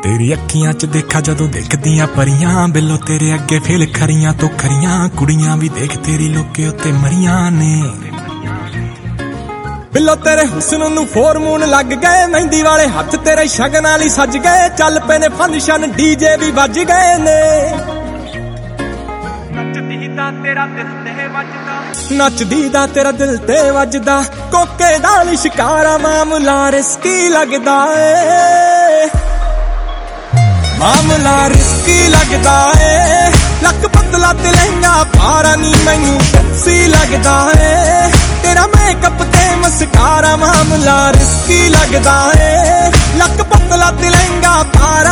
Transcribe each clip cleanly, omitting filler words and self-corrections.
तेरी अखियां च देखा जदों दिखदियां परियां, बिल्लो तेरे अगे फेल खरियां तो खरियां, कुड़ियां भी देख तेरी लोके उत्ते मरियां ने। बिल्लो तेरे हुस्न नूं 4 मून लग गए, मेहंदी वाले हथ तेरे शगन वाली सज गए, चल पे ने फंक्शन डीजे भी बज गए ने। नचदी दा तेरा दिल ते वजदा, कोके दा शिकारा मामला रिस्की लगदा है, मामला रिस्की लगदा है। लक पतला ते लहंगा पारा नी मैनू सी लगदा है, तेरा मेकअप ते मस्कारा मामला रिस्की लगदा है। लक पतला ते लहंगा पारा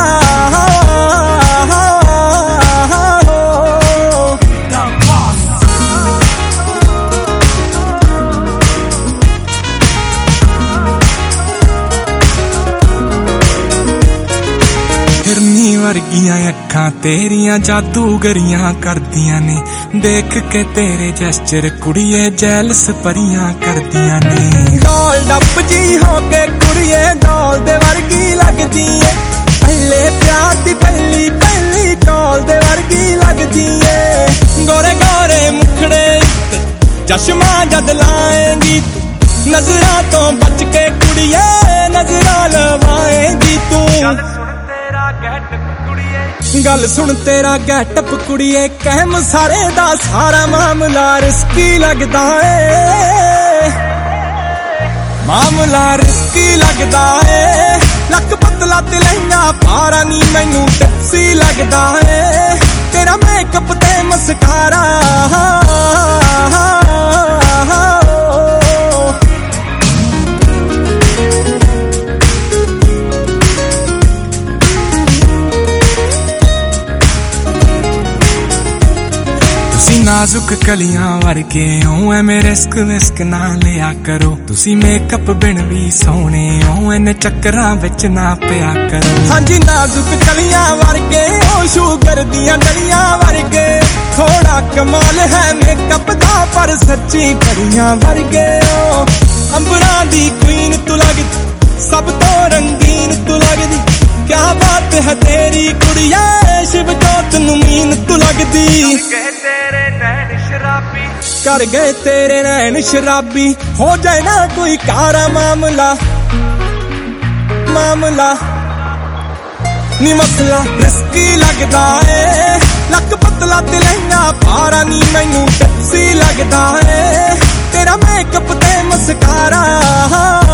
हिरनी वर्गियां अखां तेरियां जादूगरियां करदियां ने, देख के तेरे जेस्चर कुड़िए जैलस परियां करदियां ने। डॉल डप जी होके कुड़िए डॉल दे वर्गी लगदी है, पहले प्यार दी पहली पहली कॉल दे वर्गी लगदी है। गोरे गोरे मुखड़े चश्मा जद लाएंगी, नजरां तो बच के कुड़िए नजरां लवाएंगी तू। गल सुन तेरा गैटअप कुड़िए, कहम सारे दा सारा मामला रिस्की लगदा है, मामला रिस्की लगदा है। लक पतला ते लहंगा पारा नी मैनू टैक्सी लगदा है, तेरा मेकअप ते मस्कारा नाजुक कलियां वर्गे हो, एवें रिस्क विस्क ना लिया करो, तुसी मेकअप बिन भी सोहणे हो, इन चक्करां विच ना पिया करो। हाँ जी नाजुक कलियां वर्गे हो, शुगर दियां डलियां वर्गे, थोड़ा कमाल है मेकअप दा पर सच्ची परियां वर्गे हो। अंबरां दी क्वीन तू लगदी, सब तो रंगीन तू लगदी, क्या बात है तेरी कुड़िया, शिव जोत नूं मीन तू लगदी। कर गए तेरे नैन शराबी, हो जाए ना कोई कारा मामला, मामला नी मसला रिस्की लगदा है। लक पतला ते लहंगा पारा नी मैनू टैक्सी लगदा है, तेरा मेकअप ते मस्कारा